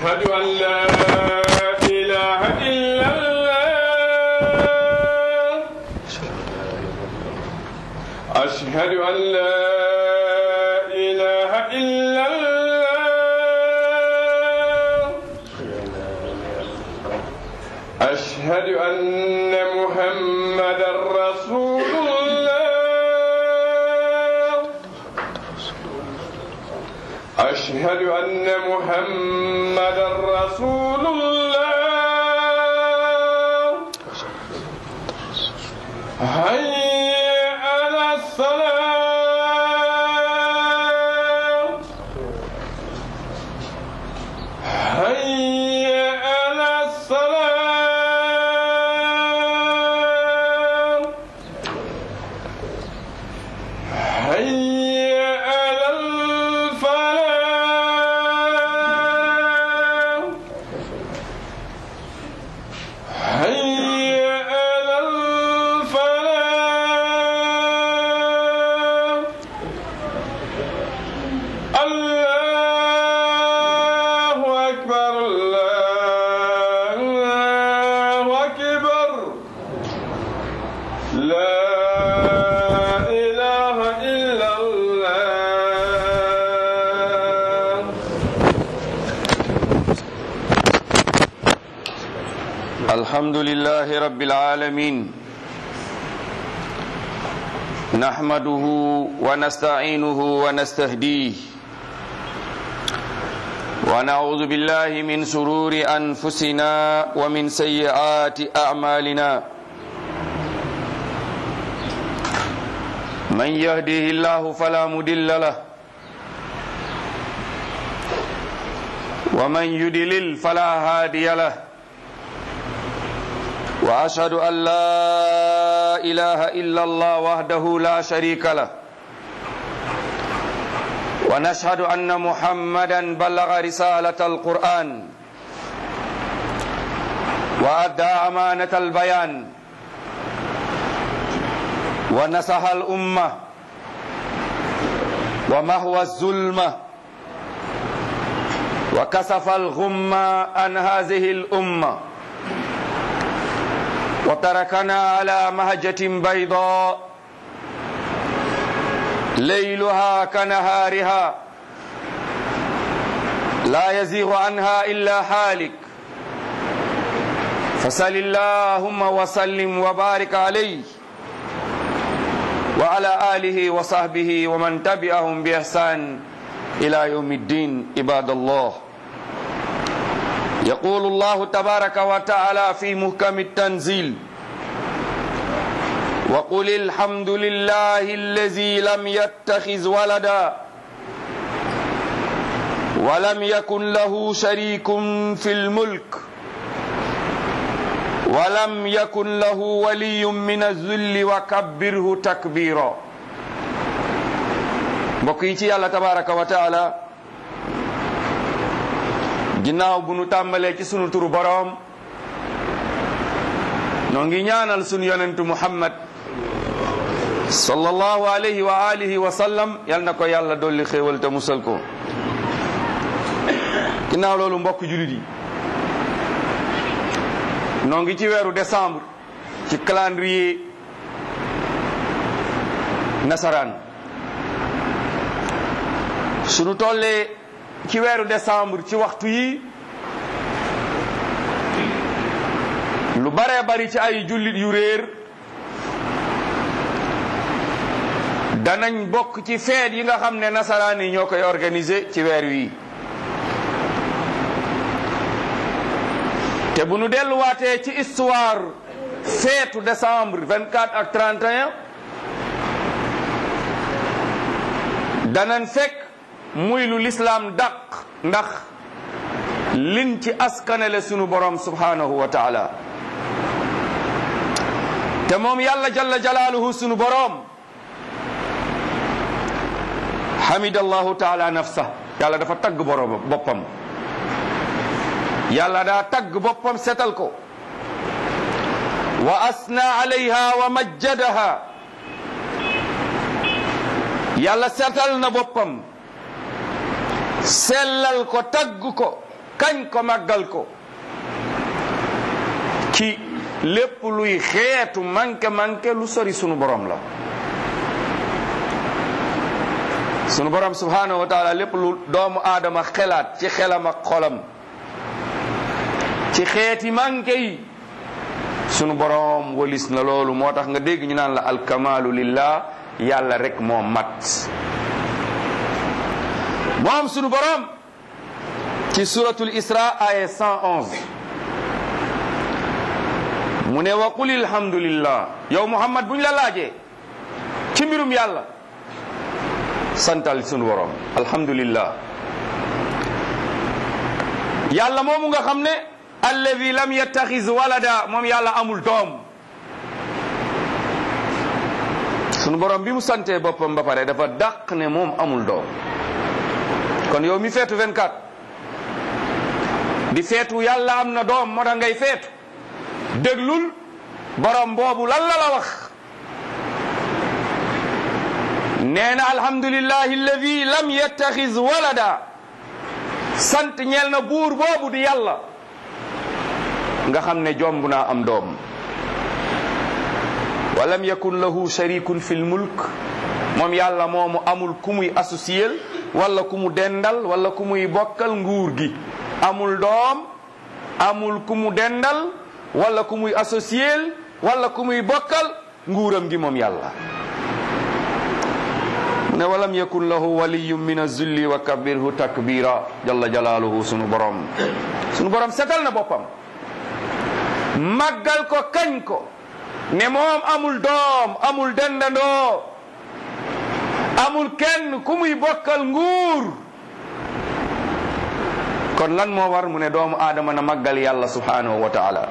أشهد أن لا إله إلا الله أشهد أن لا إله إلا الله أشهد أن محمدا رسول الله أشهد أن محمدا رسول الله هيا على الصلاة هيا على الصلاة هيا على الفلاح هيا على الفلاح الله أكبر الله أكبر لا إله إلا الله الحمد لله رب العالمين نحمده ونستعينه ونستهديه ونعوذ بالله من شرور أنفسنا ومن سيئات أعمالنا من يهده الله فلا مضل له ومن يضلل فلا هادي له وأشهد أن لا إله إلا الله وحده لا شريك له ونشهد أن محمدا بلغ رسالة القرآن وأدى أمانة البيان ونصح الأمة ومحو الظلمة وكشف الغمة عن هذه الأمة وتركنا على مهجة بيضاء ليلها كنهارها لا يزيغ عنها إلا حالك فصل اللهم وسلم وبارك عليه وعلى آله وصحبه ومن تبعهم بإحسان إلى يوم الدين عباد الله يقول الله تبارك وتعالى في محكم التنزيل وقل الحمد لله الذي لم يتخذ ولدا ولم يكن له شريك في الملك ولم يكن له ولي من الذل وكبره تكبيرا بقيتي الله تبارك وتعالى ginnaaw bu nu tàmbalee ci sunu turu boroom noo ngi ñaanal sunu yonentu Muhammad sallallahu alayhi wa alihi wa sallam yal na ko yàlla dolli xéewal te musal ko ginnaaw loolu mbokk julit yi noo ngi ci weeru décembre ci calendrier nasaraan sunu tollee ci weeru décembre ci waxtu yi lu bare bari ci ay jullit yu réer danañ bokk ci feet yi nga xam ne nasaraan yi ñoo koy organiser ci weer wi te bu nu delluwaatee ci histoire feetu décembre 24 ak 31 danañ fekk muy lu lislaam dàq ndax liñ ci askanele sunu borom subhanahu wa taala te moom yàlla jalla jalaaluhu sunu borom hamidallahu taala nafsa yàlla dafa tagg borom boppam yàlla daa tagg boppam setal ko wa asna alayha wa majjadaha yàlla setal na boppam sellal ko tagg ko kañ ko màggal ko ci lépp luy xeetu manqué lu sori sunu borom la. sunu borom subhanahu wa taala lépp lu doomu aadama xelaat ci xelam ak xolam ci xeeti manqué yi sunu borom walis na loolu. moo tax nga dégg ñu naan la alkamalu lillah, yàlla rek moo mat. moom sunu borom ci suratul isra aya 111 mu ne wa qul alhamdulillah. yow Muhammad buñ la laajee ci mbirum yàlla santal sunu borom alhamdulillah. yàlla moomu nga xam ne alladi lam yattaxiz walada, moom yàlla amul doom. sunu borom bi mu santee boppam ba pare dafa dàq ne moom amul doom. kon yow mi feetu 24 di feetu yàlla am na doom moo tax ngay feetu, déglul borom boobu lan la wax. nee na alhamdulillahi alladi lam yattaxiz walada, sant ñeel na buur boobu di yàlla nga xam ne jomb naa am doom. walam yakun lahu sharikun fil mulk, moom yàlla moomu amul ku muy associé wala ku mu dendal wala ku muy bokkal nguur gi. amul doom, amul ku mu dendal wala ku muy associé wala ku muy bokkal nguuram gi moom yàlla. mu ne walam yakun lahu waliyun min az-zulli wa kabbirhu takbira jalla jalaaluhu. sunu borom setal na boppam, màggal ko, kañ ko ne moom amul doom, amul dendandoo, amul kenn ku muy bokkal nguur. kon lan moo war mu ne doomu aadama na màggal yàlla subhanahu wa taala.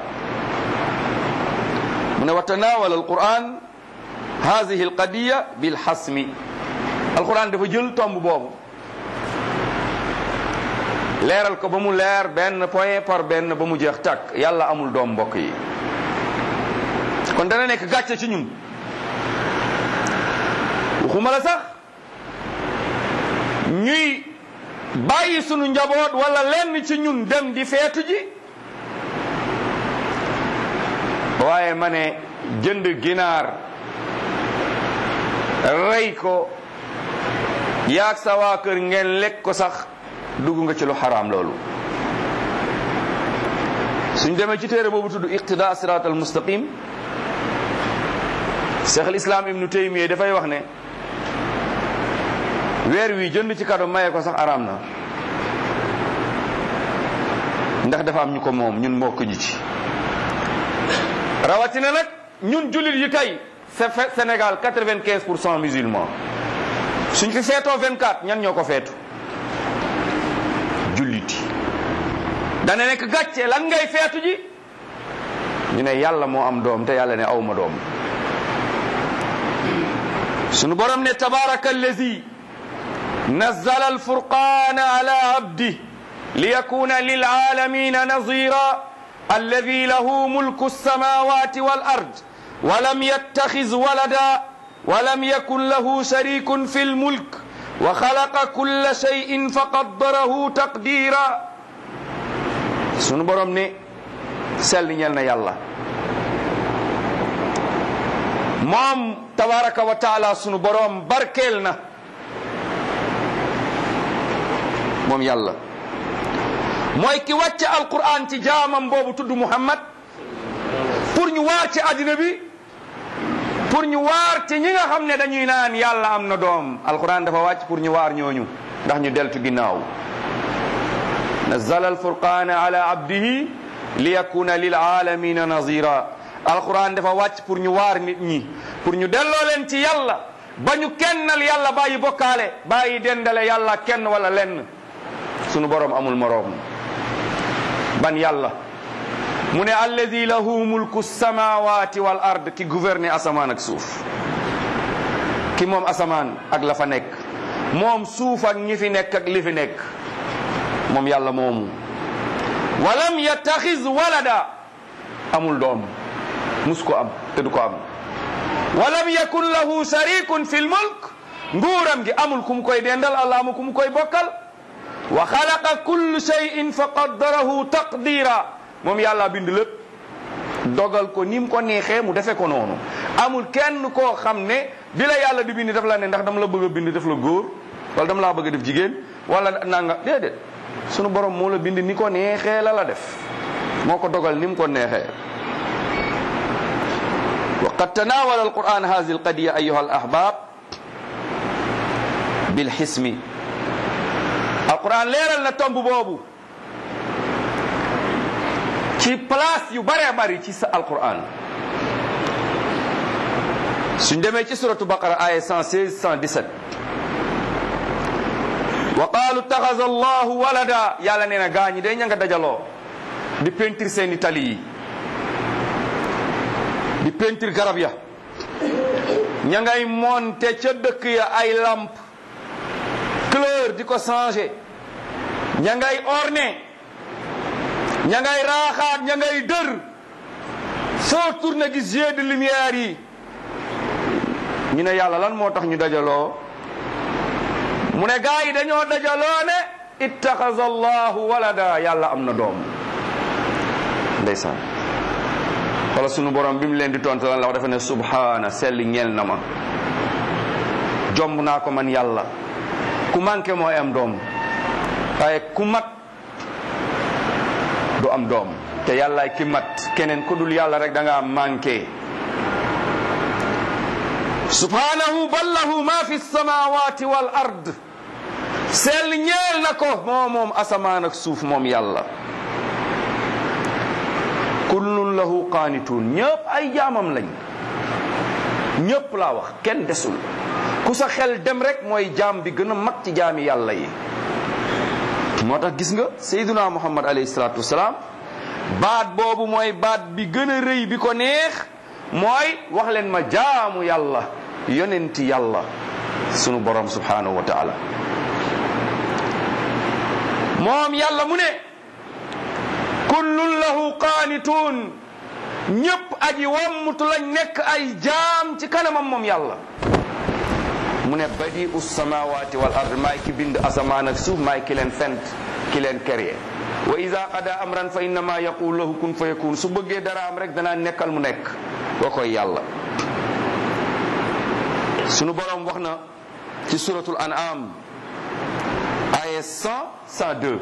mu ne wa tanawala alquran hadihi alqadiya bilxasmi. alquran dafa jël tomb boobu leeral ko ba mu leer benn point par benn ba mu jeex tàkk. yàlla amul doom mbokk yi. kon dana nekk gàcce ci ñun, waxuma la sax ñuy bàyyi sunu njaboot wala lenn ci ñun dem di feetu ji, waaye ma ne jënd ginaar rey ko yaag sa waa kër ngeen lekk ko sax dugg nga ci lu xaraam. loolu suñ demee ci téere boobu tudd iqtida sirat al mustaqim, cheikh al islam ibnu taymiya dafay wax ne weer wi jënd ci kado maye ko sax araam na, ndax dafa am ñu ko moom ñun mbokk ji ci. rawatina nag ñun jullit yi tey Sénégal 95% musulman. suñ fi feetoo 24 ñan ñoo ko feetu? jullit yi. dana nekk gàcce lan ngay feetu ji ñu ne yàlla moo am doom te yàlla ne awma doom. sunu borom ne tabaraka allazi nazzala alfurqana ala abdi liyakuna lilalamina nazira alladi lahu mulku alsamawati wal ard walam yattaxiz walada walam yakun lahu sharikun fi lmulk wa xalaqa kulla shayin faqaddarahu taqdira. sunu borom ne sell ñel na yàlla moom tabaraka wa taala. sunu borom barkeel na moom yàlla mooy ki wàcce alquran ci jaamam boobu tudd Muhammad pour ñu waar ci àddina bi, pour ñu waar ci ñi nga xam ne dañuy naan yàlla am na doom. alquran dafa wàcc pour ñu waar ñooñu ndax ñu deltu ginnaaw. nazzala alfurqana ala abdihi liyakuna lil alamina nazira. alquran dafa wàcc pour ñu waar nit ñi, pour ñu delloo leen ci yàlla, ba ñu kennal yàlla, bàyyi bokkaale, bàyyi dendale yàlla kenn wala lenn. sunu borom amul moroom. ban yàlla? mu ne alladi lahu mulku samawati wal ard, ki gouverner asamaan ak suuf, ki moom asamaan ak la fa nekk, moom suuf ak ñi fi nekk ak li fi nekk, moom yàlla moomu. walam yattaxiz walada, amul doom, mus ko am te du ko am. walam yakun lahu sharikun fil mulk, nguuram gi amul ku mu koy dendal, Allah amul ku mu koy bokkal. wa xalaqa kullu shay'in fa qaddarahu taqdira moom yàlla bind lépp dogal ko ni mu ko neexee mu defe ko noonu. amul kenn koo xam ne bi la yàlla di bind daf la ne ndax dama la bëgg a bind def la góor wala dama laa bëgg a def jigéen wala nanga déedéet sunu borom moo la bind ni ko neexee la def moo ko dogal ni mu ko neexee. wa qad tanawala alquran hadhihi alqadiya ayuha alahbab bilxismi. alquran leeral na tomb boobu ci place yu bare bari ci sa alquran. suñ demee ci suratu baqara aya 116 117 wa qaalu taxaza allahu walada yàlla nee na gaa ñi day ña nga dajaloo di peinture seeni tali yi di peinture garab ya ña ngay monter ca dëkk ya ay lampe couleur di ko changer ña ngay orné ña ngay raaxaat ña ngay dër soo tourné gis jeu de lumière yi ñu ne yàlla lan moo tax ñu dajaloo mu ne gaa yi dañoo dajaloo ne ittaxaza allahu walada yàlla am na doom. ndeysaan wala sunu borom bi mu leen di tontu lan la wax dafa ne subhaana selli ñeel na ma jomb naa ko man yàlla ku manqué mooy am doom waaye ku mat du am doom te yàllaay ki mat keneen ku dul yàlla rek da nga manqué. subhanahu bal lahu ma fi samawati wal ard sell ñeel na ko moom asamaan ak suuf moom yàlla. kullun lahu qaanituun ñëpp ay jaamam lañ ñëpp laa wax kenn desul ku sa xel dem rek mooy jaam bi gën a mag ci jaami yàlla yi. moo tax gis nga sayyiduna muhammad alayhi salaatu wasalaam baat boobu mooy baat bi gën a rëy bi ko neex mooy wax leen ma jaamu yàlla yonenti yàlla sunu borom subhanahu wa taala. moom yàlla mu ne kullun lahu qaanituun ñëpp aji wammutu lañ nekk ay jaam ci kanamam moom yàlla. mu ne badi'u samawati wal ard maay ki bind asamaan ak suuf maay ki leen fent ki leen créé. wa iza qada amran fa innama yaqulu lahu kun fa yakun su bëggee dara am rek danaa nekkal mu nekk boo koy yàlla. sunu borom wax na ci suratul an'am aya 102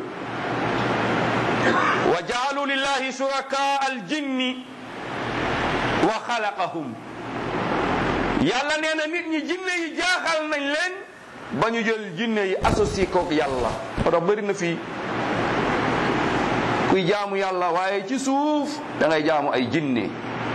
wa ja'alu lillahi shuraka al jinni wa xalaqahum. yàlla nee na nit ñi jinne yi jaaxal nañ leen ba ñu jël jinne yi associé kook yàlla. moo tax bëri na fii kuy jaamu yàlla waaye ci suuf da ngay jaamu ay jinne.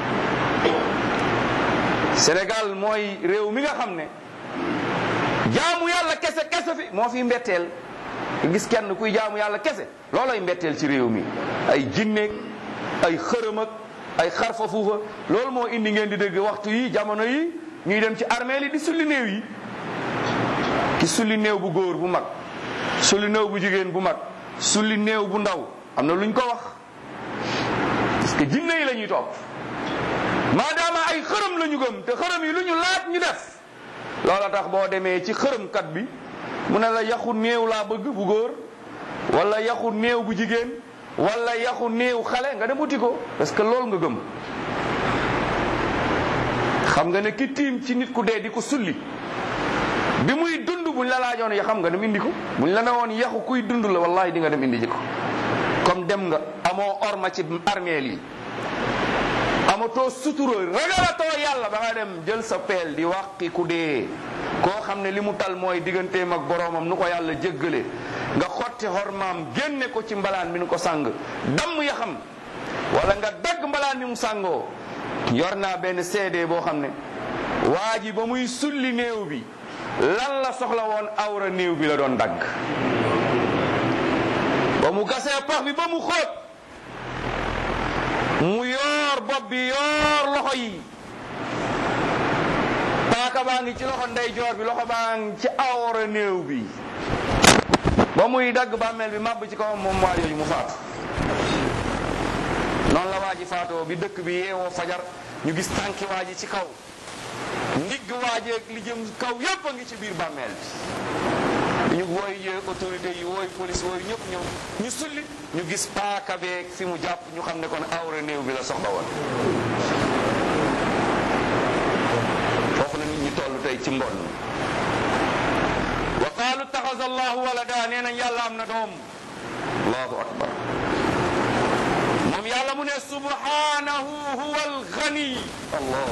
Sénégal mooy réew mi nga xam ne jaamu yàlla kese kese fi moo fi mbetteel. gis kenn kuy jaamu yàlla kese loolooy mbetteel ci réew mi ay jinneeg ay xërëm ak ay xarfa fuufa loolu moo indi ngeen di dégg waxtu yi jamono yi ñuy dem ci armée li di sulli néew yi. ki sulli néew bu góor bu mag sulli néew bu jigéen bu mag sulli néew bu ndaw am na luñ ko wax parce que jinne yi la ñuy topp maadaama ay xërëm la ñu gëm te xërëm yi lu ñu laaj ñu def. loola tax boo demee ci xërëmkat bi mu ne la yaxu néew laa bëgg bu góor wala yaxu néew bu jigéen wala yaxu néew xale nga dem uti ko parce que loolu nga gëm. xam nga ne ki tiim ci nit ku dee di ko sulli bi muy dund buñ la laajoon ya xam nga dem indi ko buñ la ne woon yaxu kuy dund la wallahi di nga dem indi ji ko. comme dem nga amoo orma ci armeel yi amatoo sutura ragalatoo yàlla ba nga dem jël sa peel di wàqi ku dee koo xam ne li mu tal mooy digganteem ak boroomam nu ko yàlla jéggale nga xotti xormaam génne ko ci mbalaan mi nu ko sàng damm ya xam wala nga dagg mbalaan mi mu sàngoo. yor naa benn CD boo xam ne waa ji ba muy sulli néew bi lan la soxla woon awra néew bi la doon dagg. ba mu gasee pax bi ba mu xóot mu yoor bopp bi yoor loxo yi paaka baa ngi ci loxo ndeyjoor bi loxo baa ngi ci awra néew bi ba muy dagg bàmmeel bi màbb ci kawam moom waa jooju mu faatu. noonu la waa ji faatoo bi dëkk bi yeewoo fajar ñu gis tànki waa ji ci kaw ndigg waa ji ak li jëm kaw yépp a ngi ci biir bàmmeel bi ñu wooy autorité yi wooy police wooy ñëpp ñëw ñu sulli ñu gis paaka beeg fi mu jàpp ñu xam ne kon awra néew bi la soxla woon. foofu la nit ñi toll tey ci mbon. wa qaalu ittaxaza allahu walada, nee nañ yàlla am na doom. allahu akbar. moom yàlla mu ne subhanahu huwa alghani. allah.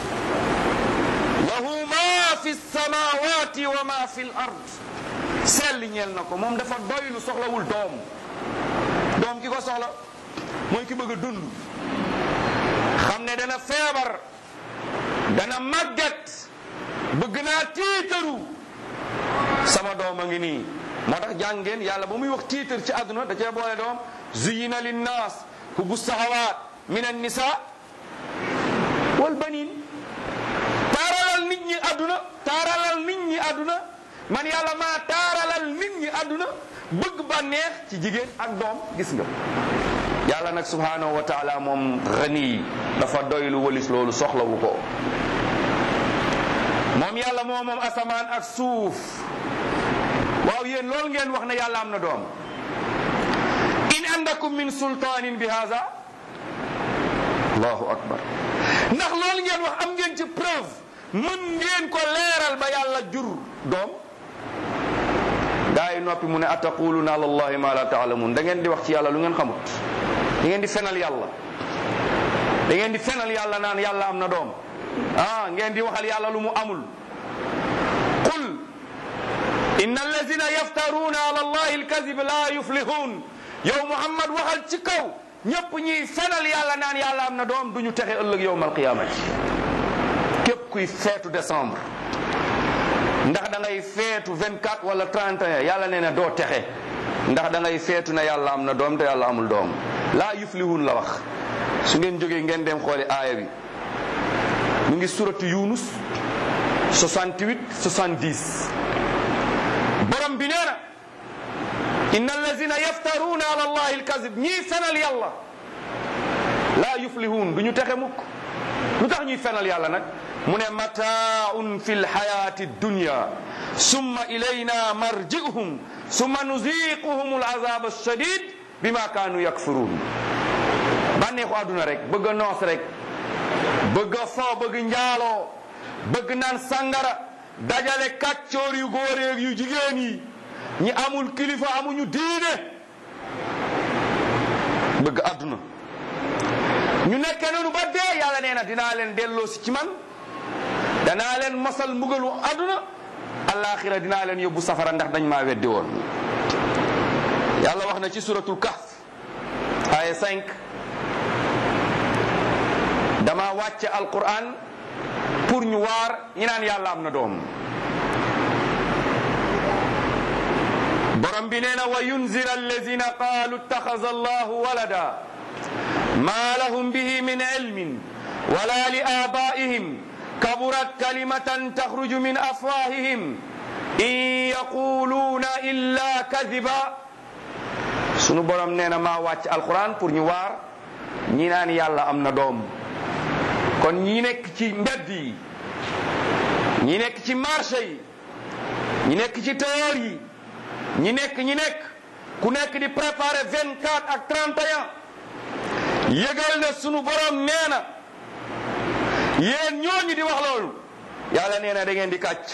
lahu ma fi samawati wa ma fi l ard. sell ñeel na ko, moom dafa doylu, soxlawul doom. doom ki ko soxla mooy ki bëgg a dund, xam ne dana feebar, dana màgget, bëgg naa tiitaru, sama doom a ngi nii. moo tax jàngeen yàlla ba muy wax tiitar ci àdduna da cee boole doom. zuyina linnaas hubbu sahawaat min annisa wal banin. taaralal nit ñi àdduna, taaralal nit ñi àdduna, man yàlla maa taaralal nit ñi àdduna, bëgg bànneex ci jigéen ak doom. gis nga yàlla nag subhanahu wa taala moom ghani, dafa doylu walis loolu, soxlawu ko. moom yàlla moom asamaan ak suuf. waaw yéen loolu ngeen wax ne yàlla am na doom. in andakum min sultaanin bi haza. allahu akbar. ndax loolu ngeen wax am ngeen ci preuve, mën ngeen ko leeral ba yàlla jur doom. gaa yi noppi mu ne ataquluna ala allahi ma la taalamun. da ngeen di wax ci yàlla lu ngeen xamut. da ngeen di fenal yàlla. da ngeen di fenal yàlla naan yàlla am na doom. ngeen di waxal yàlla lu mu amul. qul inna allazina yaftaruna ala allahi alkazib la yuflihun. yow Muhammad waxal ci kaw ñëpp ñuy fenal yàlla naan yàlla am na doom duñu texe ëllëg yawmal qiyaamati. képp kuy feetu décembre ndax da ngay feetu 24 wala 31 yàlla nee na doo texe, ndax da ngay feetu na yàlla am na doom te yàlla amul doom. laa yuflihun la wax. su ngeen jógee ngeen dem xooli aaya bi mu ngi suratu Yunus 68 70. borom bi nee na inna allazina yaftaruna ala allahi alkazib, ñii fenal yàlla laa yuflihun duñu texe mukk. lu tax ñuy fenal yàlla nag mu ne mataaun fi lxayati dunya summa ilayna marji'uhum summa nuziquhum alazab alshadid bima kaanu yakfurun. bànneexu àdduna rek, bëgg a noos rek, bëgg a fo, bëgg njaaloo, bëgg naan sangara, dajale kàccoor yu góor yu jigéen yi, ñi amul kilifa amuñu diine, bëgg àdduna. ñu nekkee noonu ba dee, yàlla nee na dinaa leen delloosi ci man, danaa leen mosal mbugalu àdduna, alaaxira dinaa leen yóbbu safara ndax dañ maa weddi woon. yàlla wax na ci suratul kahf aya 5, dama wàcce alquran pour ñu waar ñi naan yàlla am na doom. borom bi nee na wa yunzir allazina qaalu ittaxaza allahu walada ma lahum bihi min ilmin wala li abaihim kaburat kalimatan taxruju min afwahihim in yaquluuna illa kadiba. sunu borom nee na maa wàcc alquran pour ñu waar ñi naan yàlla am na doom. kon ñi nekk ci mbedd yi, ñi nekk ci marché yi, ñi nekk ci tailleur yi, ñi nekk ku nekk di préparer 24 ak 31, yëgal ne sunu borom nee na yéen ñooñu di wax loolu yàlla nee na da ngeen di kàcc.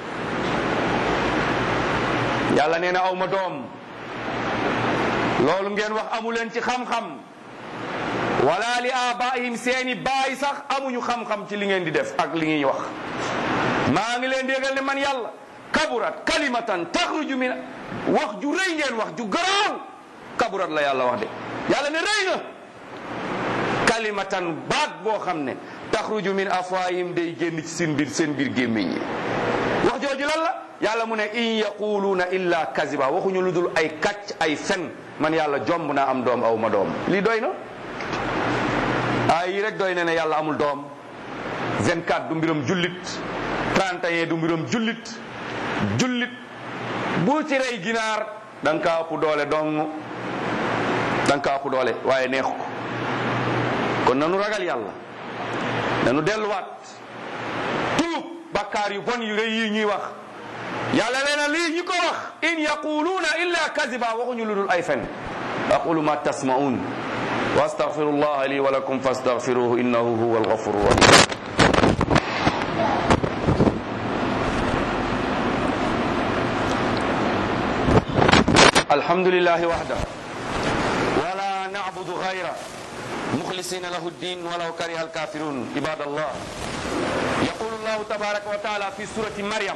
yàlla nee na aw ma doom, loolu ngeen wax amu leen ci xam-xam, wala li abaihim, seeni baay sax amuñu xam-xam ci li ngeen di def ak li ngeen wax. maa ngi leen di yëgal ne man yàlla kaburat kalimatan taxruju min, wax ju rëy ngeen wax ju garaaw. kaburat la yàlla wax de, yàlla ne rëy na. kalimatan baat boo xam ne taxruju min afwaahim day génn ci seen biir gémmiñ yi. wax jooju lan la yàlla mu ne in yaquluuna illa kaziba, waxuñu lu dul ay kàcc ay fen. man yàlla jomb naa am doom aw ma doom. lii doy na. yi rek doy na ne yàlla amul doom. 24 du mbiram jullit, 31 du mbiram jullit. jullit bu ci rey ginaar da nga kaa ëpp doole dong, da nga kaa ëpp doole waaye neexu ko. kon nanu ragal yàlla, nanu delluwaat tuub bakkaar yu bon yu rëy yi ñuy wax, yàlla leena lii ñi ko wax in yaquluuna illa kadiba waxuñu lu dul ay fen aqulu ma tasma'un wa astaghfirullaha li wa lakum fastaghfiruhu innahu huwal ghafurur rahim alhamdulillahi wahdahu wa la na'budu ghayrahu mukhlisina lahu ad-din walaw kariha al-kafirun ibadallah yaqulu Allahu tabaraka wa ta'ala fi surati Maryam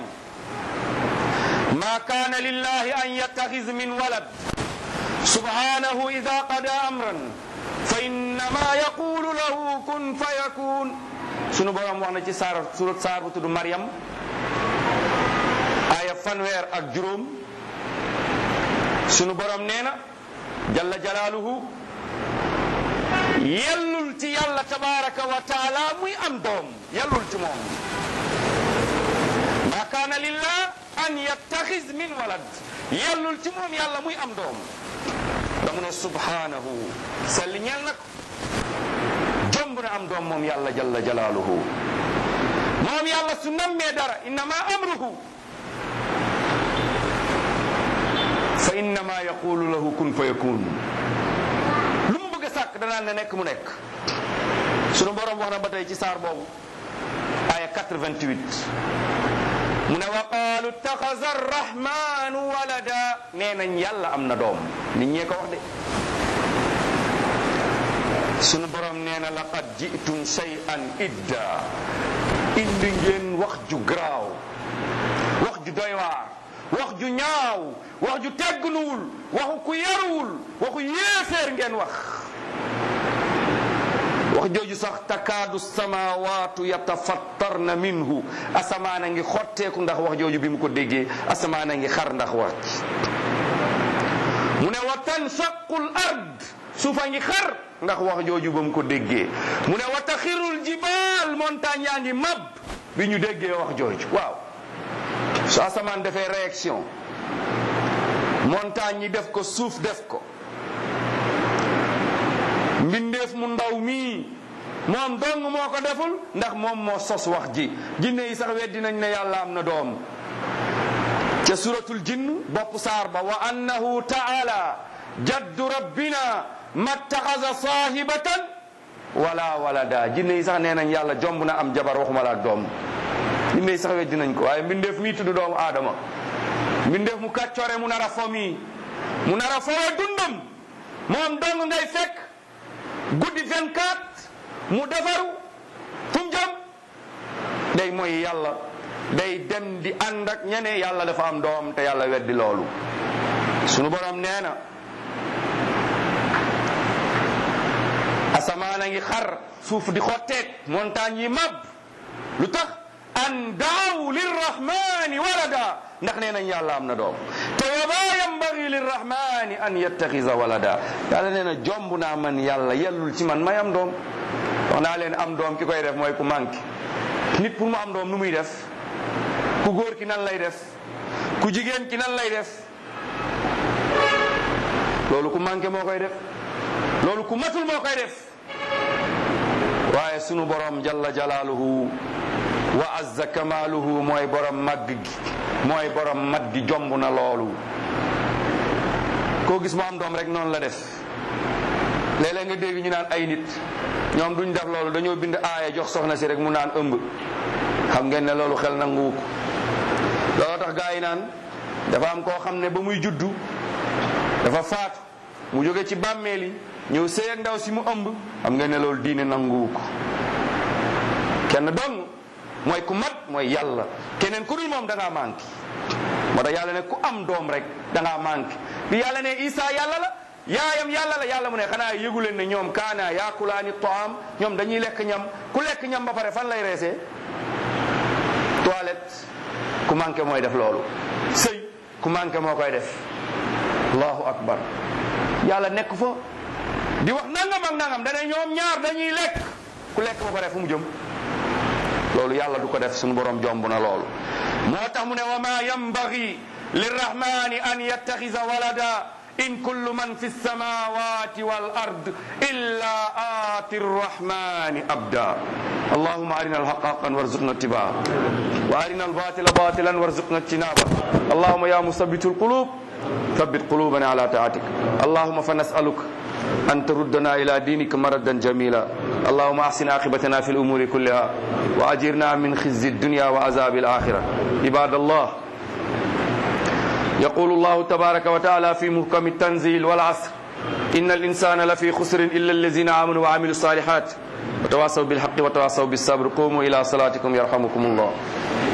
ma kana lillahi an yattakhidha min walad subhanahu idha qada amran fa innama yaqulu lahu kun fayakun sunu borom wax na ci saar bu tudd Maryam aya fanweer ak juróom sunu borom nee na jalla jalaaluhu yellul ci yàlla tabaraka wa taala muy am doom yellul ci moom ma kaana lillah an yattaxiz min walad yellul ci moom yàlla muy am doom damu ne subhanahu selli ñeel na ko jomb na am doom moom yàlla jalla jalaaluhu moom yàlla su nammee dara innama amruhu fa innama yaqulu lahu kun fa yakun lu mu bëgg a sàkk danaan ne nekk mu nekk sunu borom wax na ba tey ci saar boobu aya 88 mu ne wa qaalu ittaxaza arrahmanu walada nee nañ yàlla am na doom nit ñee ko wax de sunu borom nee na laqad ji'tum shay'an idda indi ngeen wax ju garaaw wax ju doy waar wax ju ñaaw wax ju teggunuwul waxu ku yaruwul waxu yéeféer ngeen wax jooju sax takaadu samaawaatu yatafattarna minhu asamaana ngi xotteeku ndax wax jooju bi mu ko déggee asamaana ngi xar ndax wax mu ne wa tanshaqu l ard suufa ngi xar ndax wax jooju ba mu ko déggee mu ne wa taxirul jibaal montagne yaa ngi mab bi ñu déggee wax jooju waaw su asamaan defee réaction montagne yi def ko suuf def ko mbindeef mu ndaw mii moom dong moo ko deful ndax moom moo sos wax ji jinne yi sax weddi nañ ne yàlla am na doom ca suratul jinn bopp saar ba wa annahu taala jaddu rabbina mattaxaza saahibatan wala walada jinne yi sax nee nañ yàlla jomb na am jabar waxuma la ak doom jinne yi sax weddi nañ ko waaye mbindeef mii tudd doomu aadama mbindeef mu kàccoore mu nar a fo mii mu nar a foo dundam moom dong ngay fekk guddi 24 mu defaru fu mu jëm day mooy yàlla day dem di ànd ak ñene yàlla dafa am doom te yàlla weddi loolu sunu borom nee na asamaana ngi xar suuf di xotteek montagne yi mab lu tax an daaw lirrahmani walada ndax nee nañ yàlla am na doom te wa ma yambagi lirrahmani an yattaxisa walada yàlla nee na jomb naa man yàlla yellul ci man may am doom wax naa leen am doom ki koy def mooy ku manqué nit pour mu am doom nu muy def ku góor ki nan lay def ku jigéen ki nan lay def loolu ku manqué moo koy def loolu ku matul moo koy def waaye sunu borom jalla jalaaluhu wa azza kamaaluhu mooy borom màgg gi mooy borom mat gi jomb na loolu koo gis mu am doom rek noonu la def léeg-léeg nga dégg ñu naan ay nit ñoom duñ def loolu dañoo bind aaya jox soxna si rek mu naan ëmb xam ngeen ne loolu xel nangu ko looloo tax gaa yi naan dafa am koo xam ne ba muy juddu dafa faatu mu jóge ci bàmmeel yi ñëw sëy ak ndaw si mu ëmb xam ngeen ne loolu diine nangu ko kenn dong mooy ku mat mooy yàlla keneen ku dul moom da ngaa manqué moo tax yàlla ne ku am doom rek da ngaa manqué bi yàlla ne Isa yàlla la yaayam yàlla la yàlla mu ne xanaa yëgu leen ne ñoom kaana yaakulaani taam ñoom dañuy lekk ñam ku lekk ñam ba pare fan lay reesee toilette ku manqué mooy def loolu sëy ku manqué moo koy def allahu akbar yàlla nekk fa di wax nangam ak nangam dane ñoom ñaar dañuy lekk ku lekk ba pare fu mu jëm loolu yàlla du ko def suñu borom jomb na loolu moo tax mu ne wa ma yambagi lirrahmani an yattaxisa walada in kullu man fi samawati wal ard illa ati rrahmani abda. Allahumma arina alhaqa haqqan warzuqna ittibaa wa arina albatila batilan warzuqna ijtinaba. Allahumma ya musabbitu alqulub thabbit qulubana ala ta'atik. Allahumma fa nas'aluka أن تردنا إلى دينك مردا جميلا. اللهم أحسن عاقبتنا في الأمور كلها وأجرنا من خزي الدنيا وعذاب الآخرة. عباد الله، يقول الله تبارك وتعالى في محكم التنزيل والعصر إن الإنسان لفي خسر إلا الذين آمنوا وعملوا الصالحات وتواصوا بالحق وتواصوا بالصبر. قوموا إلى صلاتكم يرحمكم الله.